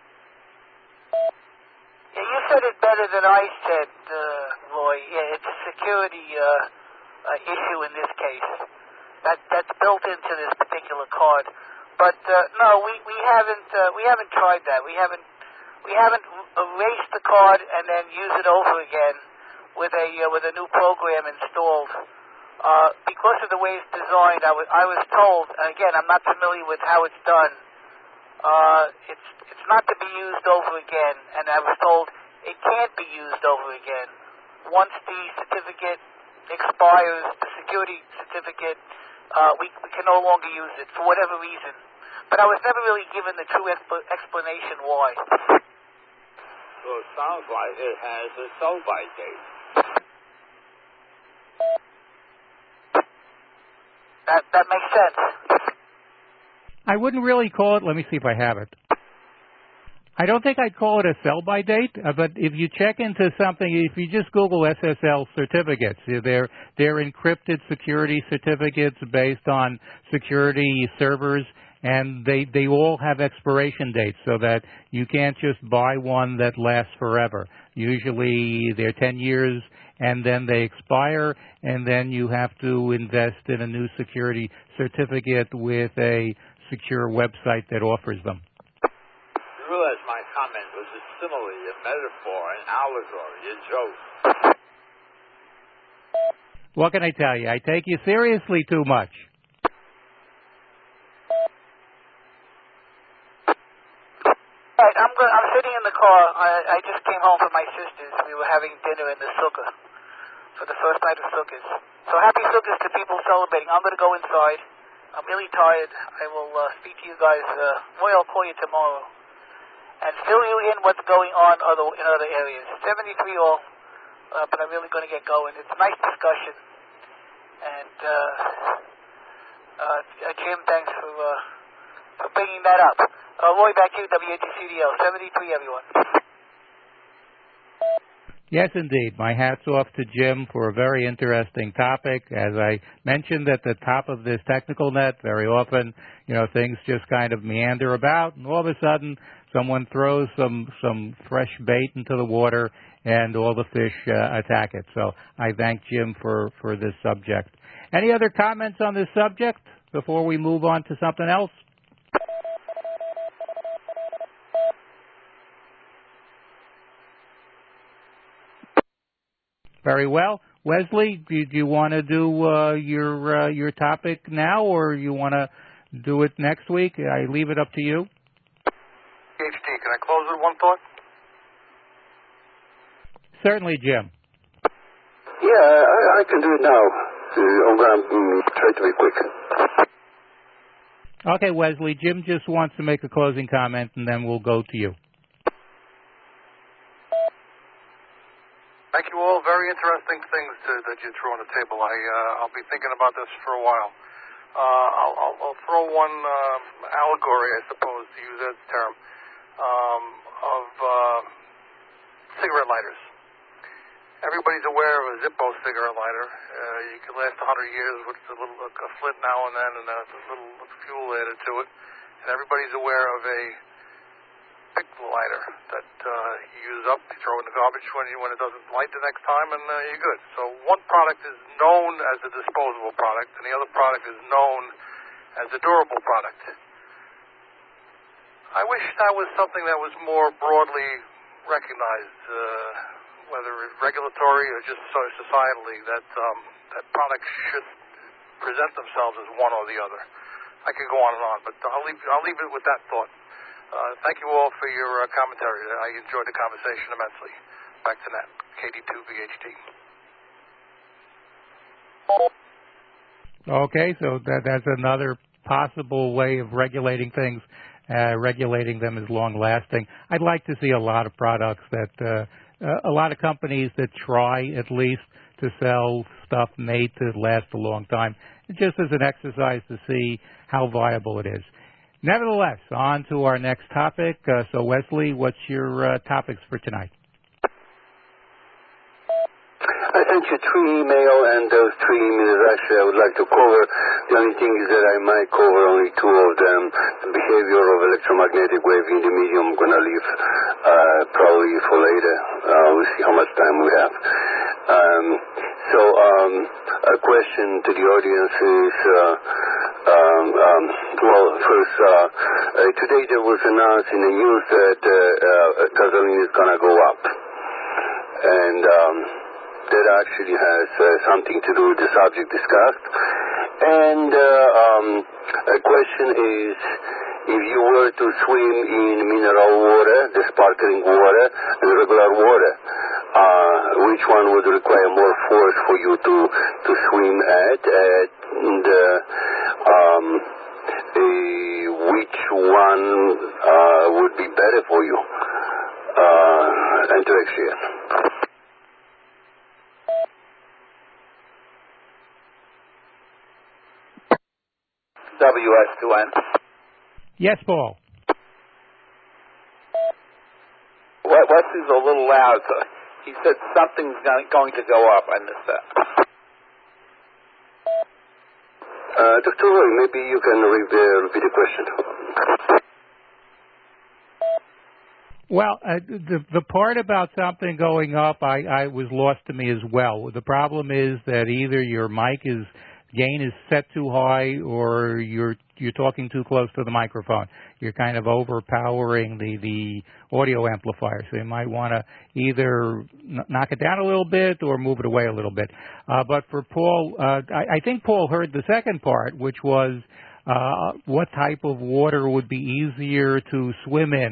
Speaker 7: Yeah, you said it better than I said, uh, Roy. Yeah, it's a security uh, uh, issue in this case. That that's built into this particular card. But uh, no, we we haven't uh, we haven't tried that. We haven't we haven't erased the card and then use it over again with a uh, with a new program installed. Uh, because of the way it's designed, I was I was told, and again, I'm not familiar with how it's done. Uh, it's it's not to be used over again, and I was told it can't be used over again. Once the certificate expires, the security certificate, uh, we, we can no longer use it for whatever reason. But I was never really given the true exp- explanation why.
Speaker 6: So it sounds like it has a sell-by date.
Speaker 7: That that makes sense.
Speaker 1: I wouldn't really call it, let me see if I have it. I don't think I'd call it a sell-by date, uh, but if you check into something, if you just Google S S L certificates, they're, they're encrypted security certificates based on security servers, and they, they all have expiration dates so that you can't just buy one that lasts forever. Usually they're ten years, and then they expire, and then you have to invest in a new security certificate with a secure website that offers them.
Speaker 6: You realize my comment was a simile, a metaphor, an allegory, a joke.
Speaker 1: What can I tell you? I take you seriously too much.
Speaker 7: Right, I'm go- I'm sitting in the car. I, I just came home from my sister's. We were having dinner in the sukkah for the first night of sukkahs. So happy sukkahs to people celebrating. I'm going to go inside. I'm really tired. I will uh, speak to you guys. Uh, Roy, I'll call you tomorrow and fill you in what's going on other in other areas. seventy-three all, uh, but I'm really going to get going. It's a nice discussion. And uh, uh, Jim, thanks for uh, for bringing that up. Uh, Roy, back to you, W A T C D L. seventy-three, everyone.
Speaker 1: Yes, indeed. My hat's off to Jim for a very interesting topic. As I mentioned at the top of this technical net, very often, you know, things just kind of meander about, and all of a sudden, someone throws some some fresh bait into the water, and all the fish uh, attack it. So I thank Jim for, for this subject. Any other comments on this subject before we move on to something else? Very well. Wesley, do you want to do uh, your uh, your topic now, or you want to do it next week? I leave it up to you.
Speaker 3: P H D, can I close with one thought?
Speaker 1: Certainly, Jim.
Speaker 8: Yeah, I, I can do it now. Uh, I'm going to um, try to be quick.
Speaker 1: Okay, Wesley, Jim just wants to make a closing comment, and then we'll go to you.
Speaker 3: Thank you all. Very interesting things to, that you threw on the table. I, uh, I'll be thinking about this for a while. Uh, I'll, I'll, I'll throw one um, allegory, I suppose, to use that term, um, of uh, cigarette lighters. Everybody's aware of a Zippo cigarette lighter. Uh, you can last one hundred years with a little a flint now and then and a little fuel added to it. And everybody's aware of a pick lighter that uh, you use up, you throw in the garbage when you, when it doesn't light the next time, and uh, you're good. So one product is known as a disposable product, and the other product is known as a durable product. I wish that was something that was more broadly recognized, uh, whether it's regulatory or just so societally, that um, that products should present themselves as one or the other. I could go on and on, but I'll leave I'll leave it with that thought. Uh, thank you all for your uh, commentary. I enjoyed the conversation immensely. Back to Nat, K D two V H T.
Speaker 1: Okay, so that, that's another possible way of regulating things, uh, regulating them as long-lasting. I'd like to see a lot of products that, uh, uh, a lot of companies that try at least to sell stuff made to last a long time, just as an exercise to see how viable it is. Nevertheless, on to our next topic. Uh, so, Wesley, what's your uh, topics for tonight?
Speaker 8: I sent you three emails, and those three emails actually I would like to cover. The only thing is that I might cover only two of them. The behavior of electromagnetic wave in the medium I'm going to leave uh, probably for later. Uh, we'll see how much time we have. Um, so um, a question to the audience is, uh, um, um, well, first, uh, uh, today there was announced in the news that uh, uh, gasoline is going to go up. And um, that actually has uh, something to do with the subject discussed. And uh, um, a question is, if you were to swim in mineral water, the sparkling water, and regular water, uh, which one would require more force for you to, to swim at? And uh, um, uh, which one uh, would be better for you? Uh, and to experience.
Speaker 9: W S two N.
Speaker 1: Yes, Paul.
Speaker 9: Wesley's a little loud. So he said something's going to go up. I missed that.
Speaker 8: Uh, Doctor Roy, maybe you can re- uh, repeat the question.
Speaker 1: Well, uh, the the part about something going up, I, I was lost to me as well. The problem is that either your mic is gain is set too high or you're you're talking too close to the microphone. You're kind of overpowering the, the audio amplifier. So you might want to either n- knock it down a little bit or move it away a little bit. Uh, but for Paul, uh, I, I think Paul heard the second part, which was uh, what type of water would be easier to swim in.